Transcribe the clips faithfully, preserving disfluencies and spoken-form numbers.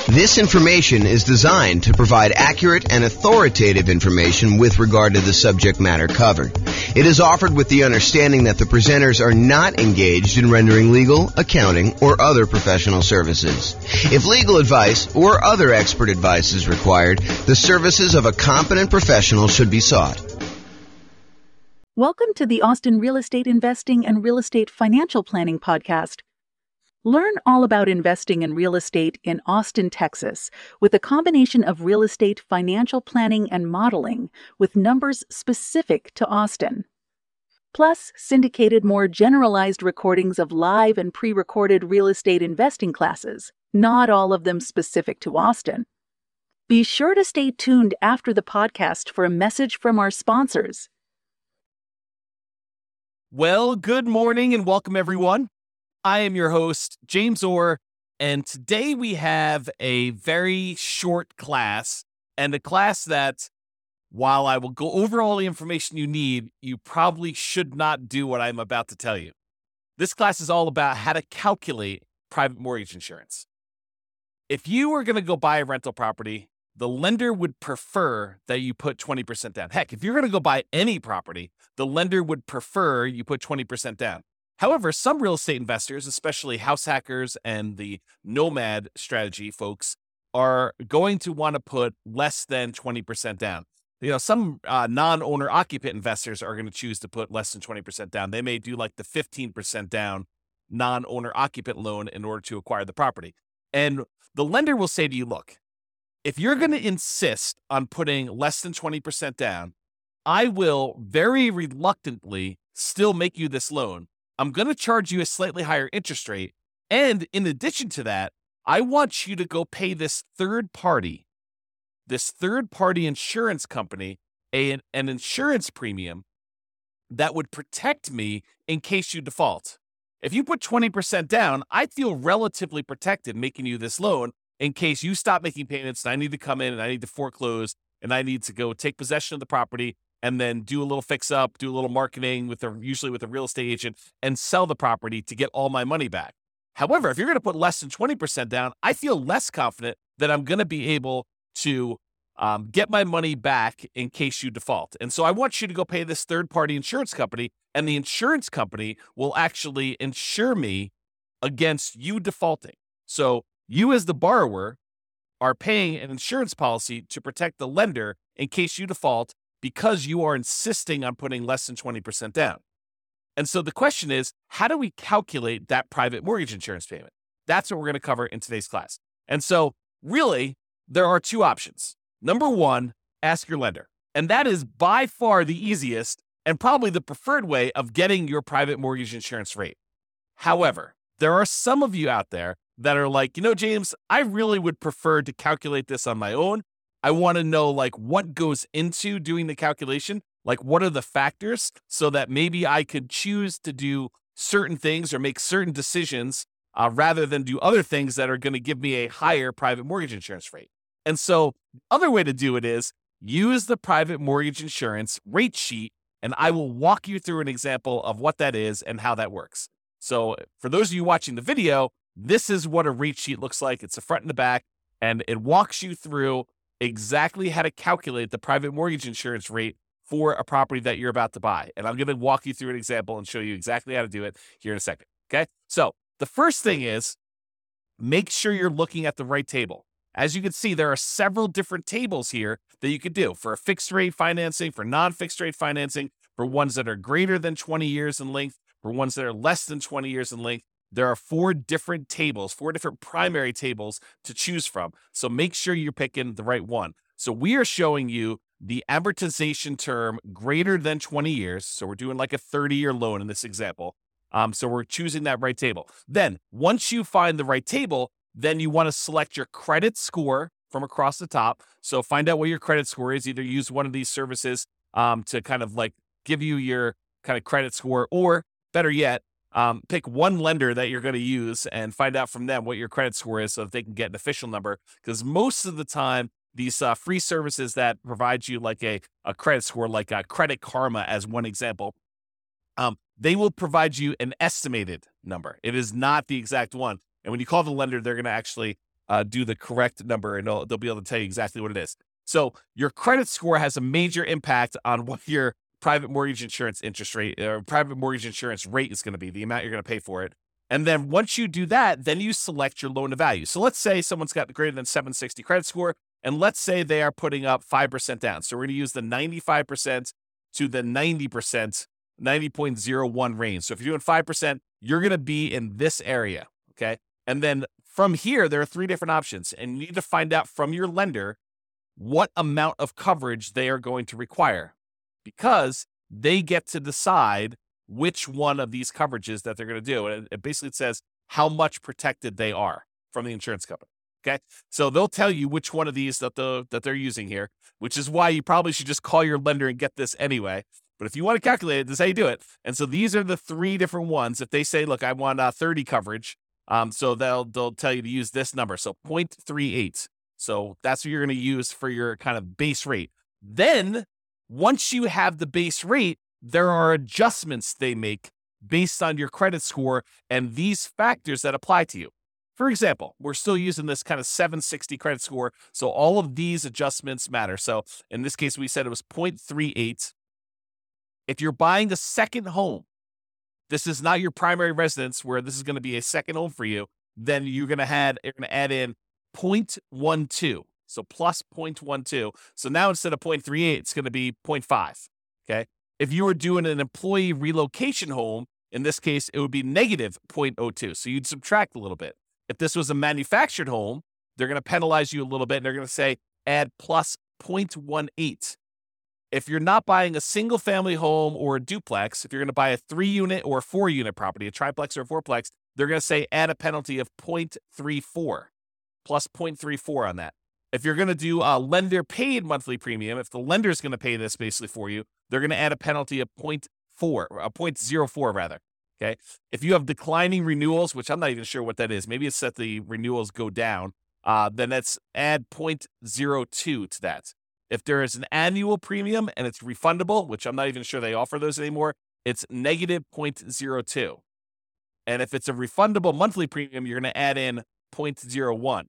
This information is designed to provide accurate and authoritative information with regard to the subject matter covered. It is offered with the understanding that the presenters are not engaged in rendering legal, accounting, or other professional services. If legal advice or other expert advice is required, the services of a competent professional should be sought. Welcome to the Austin Real Estate Investing and Real Estate Financial Planning Podcast. Learn all about investing in real estate in Austin, Texas, with a combination of real estate financial planning and modeling with numbers specific to Austin. Plus, syndicated more generalized recordings of live and pre-recorded real estate investing classes, not all of them specific to Austin. Be sure to stay tuned after the podcast for a message from our sponsors. Well, good morning and welcome everyone. I am your host, James Orr, and today we have a very short class, and a class that, while I will go over all the information you need, you probably should not do what I'm about to tell you. This class is all about how to calculate private mortgage insurance. If you were going to go buy a rental property, the lender would prefer that you put twenty percent down. Heck, if you're going to go buy any property, the lender would prefer you put twenty percent down. However, some real estate investors, especially house hackers and the nomad strategy folks, are going to want to put less than twenty percent down. You know, some uh, non-owner occupant investors are going to choose to put less than twenty percent down. They may do like the fifteen percent down non-owner occupant loan in order to acquire the property. And the lender will say to you, look, if you're going to insist on putting less than twenty percent down, I will very reluctantly still make you this loan. I'm going to charge you a slightly higher interest rate. And in addition to that, I want you to go pay this third party, this third party insurance company, a, an insurance premium that would protect me in case you default. If you put twenty percent down, I feel relatively protected making you this loan in case you stop making payments and I need to come in and I need to foreclose and I need to go take possession of the property and then do a little fix up, do a little marketing with a, usually with a real estate agent, and sell the property to get all my money back. However, if you're going to put less than twenty percent down, I feel less confident that I'm going to be able to um, get my money back in case you default. And so I want you to go pay this third-party insurance company, and the insurance company will actually insure me against you defaulting. So you as the borrower are paying an insurance policy to protect the lender in case you default, because you are insisting on putting less than twenty percent down. And so the question is, how do we calculate that private mortgage insurance payment? That's what we're going to cover in today's class. And so really, there are two options. Number one, ask your lender. And that is by far the easiest and probably the preferred way of getting your private mortgage insurance rate. However, there are some of you out there that are like, you know, James, I really would prefer to calculate this on my own. I want to know like what goes into doing the calculation, like what are the factors so that maybe I could choose to do certain things or make certain decisions uh, rather than do other things that are going to give me a higher private mortgage insurance rate. And so the other way to do it is use the private mortgage insurance rate sheet, and I will walk you through an example of what that is and how that works. So for those of you watching the video, this is what a rate sheet looks like. It's the front and the back, and it walks you through exactly how to calculate the private mortgage insurance rate for a property that you're about to buy. And I'm going to walk you through an example and show you exactly how to do it here in a second. Okay. So the first thing is make sure you're looking at the right table. As you can see, there are several different tables here that you could do for a fixed rate financing, for non-fixed rate financing, for ones that are greater than twenty years in length, for ones that are less than twenty years in length. There are four different tables, four different primary tables to choose from. So make sure you're picking the right one. So we are showing you the amortization term greater than twenty years. So we're doing like a thirty year loan in this example. Um, so we're choosing that right table. Then once you find the right table, then you want to select your credit score from across the top. So find out what your credit score is. Either use one of these services um, to kind of like give you your kind of credit score, or better yet, Um, pick one lender that you're going to use and find out from them what your credit score is so that they can get an official number. Because most of the time, these uh, free services that provide you like a, a credit score, like a Credit Karma as one example, um, they will provide you an estimated number. It is not the exact one. And when you call the lender, they're going to actually uh, do the correct number, and they'll, they'll be able to tell you exactly what it is. So your credit score has a major impact on what your private mortgage insurance interest rate or private mortgage insurance rate is going to be, the amount you're going to pay for it. And then once you do that, then you select your loan to value. So let's say someone's got greater than seven sixty credit score, and let's say they are putting up five percent down. So we're going to use the ninety-five percent to the ninety percent, ninety point zero one range. So if you're doing five percent, you're going to be in this area, okay? And then from here, there are three different options, and you need to find out from your lender what amount of coverage they are going to require, because they get to decide which one of these coverages that they're going to do. And it basically says how much protected they are from the insurance company. Okay. So they'll tell you which one of these that the that they're using here, which is why you probably should just call your lender and get this anyway. But if you want to calculate it, this is how you do it. And so these are the three different ones. If they say, look, I want uh, thirty coverage, um, so they'll they'll tell you to use this number. So zero point three eight. So that's what you're going to use for your kind of base rate. Then once you have the base rate, there are adjustments they make based on your credit score and these factors that apply to you. For example, we're still using this kind of seven sixty credit score, so all of these adjustments matter. So in this case, we said it was zero point three eight. If you're buying a second home, this is not your primary residence where this is going to be a second home for you, then you're going to add, you're going to add in zero point one two. So plus zero point one two. So now instead of zero point three eight, it's going to be zero point five. Okay. If you were doing an employee relocation home, in this case, it would be negative zero point zero two. So you'd subtract a little bit. If this was a manufactured home, they're going to penalize you a little bit, and they're going to say add plus zero point one eight. If you're not buying a single family home or a duplex, if you're going to buy a three unit or a four unit property, a triplex or a fourplex, they're going to say add a penalty of zero point three four, plus zero point three four on that. If you're going to do a lender paid monthly premium, if the lender is going to pay this basically for you, they're going to add a penalty of zero point four, a zero point zero four rather. Okay. If you have declining renewals, which I'm not even sure what that is, maybe it's that the renewals go down, uh, then that's add zero point zero two to that. If there is an annual premium and it's refundable, which I'm not even sure they offer those anymore, it's negative zero point zero two. And if it's a refundable monthly premium, you're going to add in zero point zero one.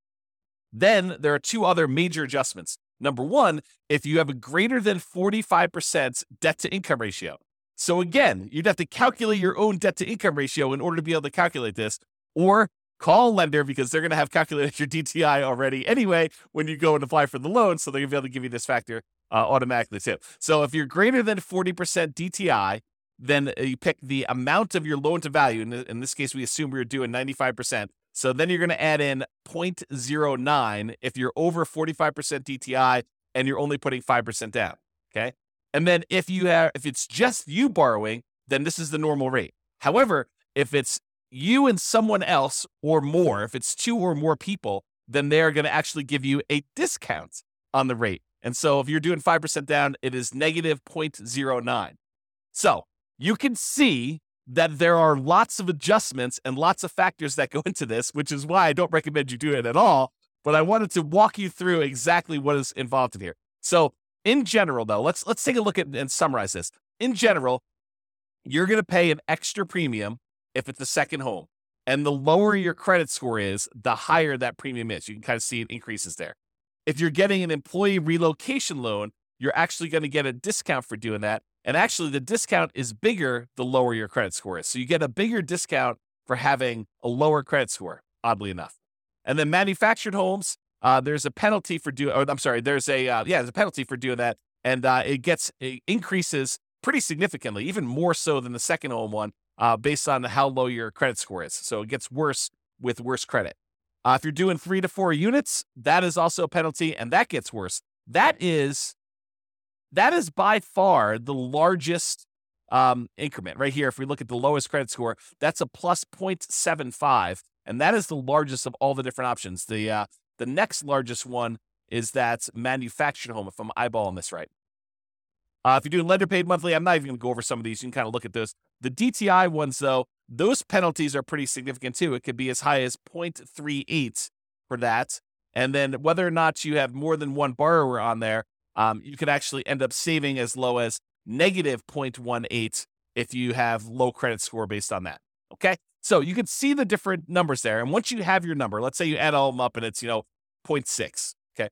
Then there are two other major adjustments. Number one, if you have a greater than forty-five percent debt to income ratio. So again, you'd have to calculate your own debt to income ratio in order to be able to calculate this, or call a lender because they're going to have calculated your D T I already anyway when you go and apply for the loan. So they're going to be able to give you this factor uh, automatically too. So if you're greater than forty percent D T I, then you pick the amount of your loan to value. In, in this case, we assume we were doing ninety-five percent. So then you're going to add in zero point zero nine if you're over forty-five percent D T I and you're only putting five percent down. Okay. And then if you have, if it's just you borrowing, then this is the normal rate. However, if it's you and someone else or more, if it's two or more people, then they're going to actually give you a discount on the rate. And so if you're doing five percent down, it is negative zero point zero nine. So you can see that there are lots of adjustments and lots of factors that go into this, which is why I don't recommend you do it at all. But I wanted to walk you through exactly what is involved in here. So in general, though, let's let's take a look at and summarize this. In general, you're going to pay an extra premium if it's a second home. And the lower your credit score is, the higher that premium is. You can kind of see it increases there. If you're getting an employee relocation loan, you're actually going to get a discount for doing that. And actually, the discount is bigger the lower your credit score is. So you get a bigger discount for having a lower credit score, oddly enough. And then manufactured homes, uh, there's a penalty for doing, or I'm sorry, there's a, uh, yeah, there's a penalty for doing that. And uh, it gets, it increases pretty significantly, even more so than the second home one, uh, based on how low your credit score is. So it gets worse with worse credit. Uh, if you're doing three to four units, that is also a penalty, and that gets worse. That is, that is by far the largest um, increment right here. If we look at the lowest credit score, that's a plus zero point seven five, and that is the largest of all the different options. The uh, the next largest one is that manufactured home, if I'm eyeballing this right. Uh, if you're doing lender paid monthly, I'm not even going to go over some of these. You can kind of look at those. The D T I ones, though, those penalties are pretty significant too. It could be as high as zero point three eight for that. And then whether or not you have more than one borrower on there, um, you could actually end up saving as low as negative zero point one eight if you have low credit score based on that. Okay. So you can see the different numbers there. And once you have your number, let's say you add all of them up and it's, you know, zero point six. Okay.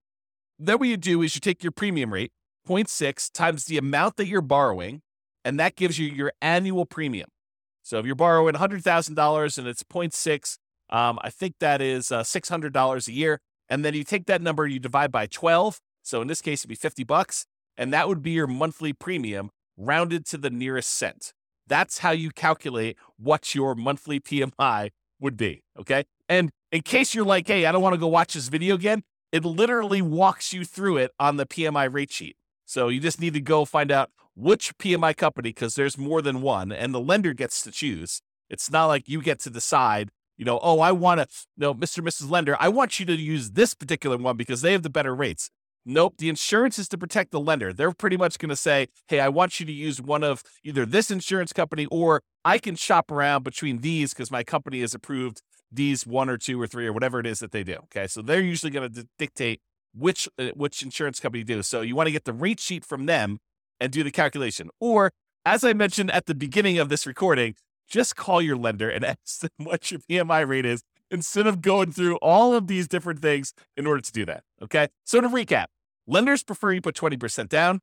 Then what you do is you take your premium rate, zero point six times the amount that you're borrowing, and that gives you your annual premium. So if you're borrowing one hundred thousand dollars and it's zero point six, um, I think that is uh, six hundred dollars a year. And then you take that number, you divide by twelve. So in this case, it'd be fifty bucks. And that would be your monthly premium rounded to the nearest cent. That's how you calculate what your monthly P M I would be, okay? And in case you're like, hey, I don't want to go watch this video again, it literally walks you through it on the P M I rate sheet. So you just need to go find out which P M I company, because there's more than one, and the lender gets to choose. It's not like you get to decide, you know, oh, I want to, no, Mister and Missus Lender, I want you to use this particular one because they have the better rates. Nope, the insurance is to protect the lender. They're pretty much going to say, hey, I want you to use one of either this insurance company, or I can shop around between these because my company has approved these one or two or three or whatever it is that they do. Okay, so they're usually going to dictate which uh, which insurance company you do. So you want to get the rate sheet from them and do the calculation. Or, as I mentioned at the beginning of this recording, just call your lender and ask them what your P M I rate is, instead of going through all of these different things in order to do that, okay? So to recap, lenders prefer you put twenty percent down.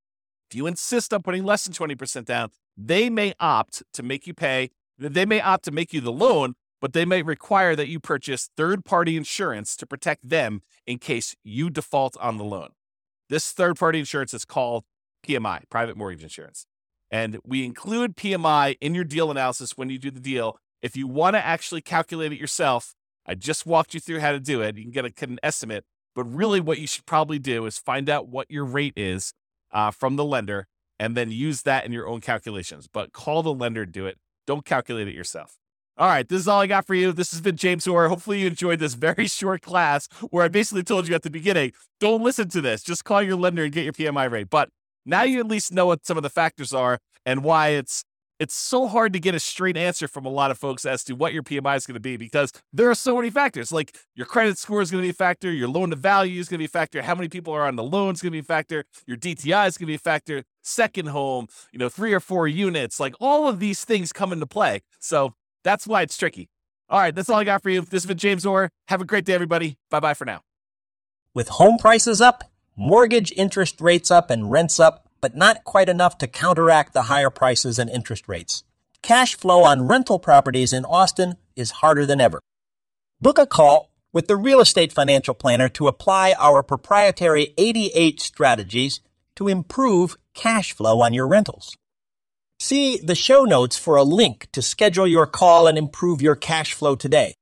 If you insist on putting less than twenty percent down, they may opt to make you pay, they may opt to make you the loan, but they may require that you purchase third-party insurance to protect them in case you default on the loan. This third-party insurance is called P M I, private mortgage insurance. And we include P M I in your deal analysis when you do the deal. If you want to actually calculate it yourself, I just walked you through how to do it. You can get, a, get an estimate, but really what you should probably do is find out what your rate is uh, from the lender and then use that in your own calculations. But call the lender to do it. Don't calculate it yourself. All right, this is all I got for you. This has been James Orr. Hopefully you enjoyed this very short class where I basically told you at the beginning, don't listen to this. Just call your lender and get your P M I rate. But now you at least know what some of the factors are and why it's It's so hard to get a straight answer from a lot of folks as to what your P M I is going to be, because there are so many factors. Like your credit score is going to be a factor, your loan to value is going to be a factor, how many people are on the loan is going to be a factor, your D T I is going to be a factor, second home, you know, three or four units, like all of these things come into play. So that's why it's tricky. All right, that's all I got for you. This has been James Orr. Have a great day, everybody. Bye-bye for now. With home prices up, mortgage interest rates up, and rents up, but not quite enough to counteract the higher prices and interest rates, cash flow on rental properties in Austin is harder than ever. Book a call with the Real Estate Financial Planner to apply our proprietary eighty-eight strategies to improve cash flow on your rentals. See the show notes for a link to schedule your call and improve your cash flow today.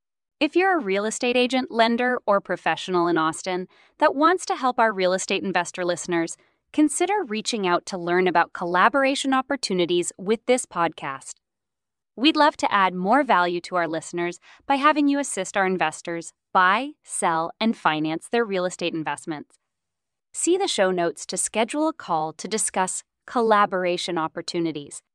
If you're a real estate agent, lender, or professional in Austin that wants to help our real estate investor listeners, consider reaching out to learn about collaboration opportunities with this podcast. We'd love to add more value to our listeners by having you assist our investors buy, sell, and finance their real estate investments. See the show notes to schedule a call to discuss collaboration opportunities.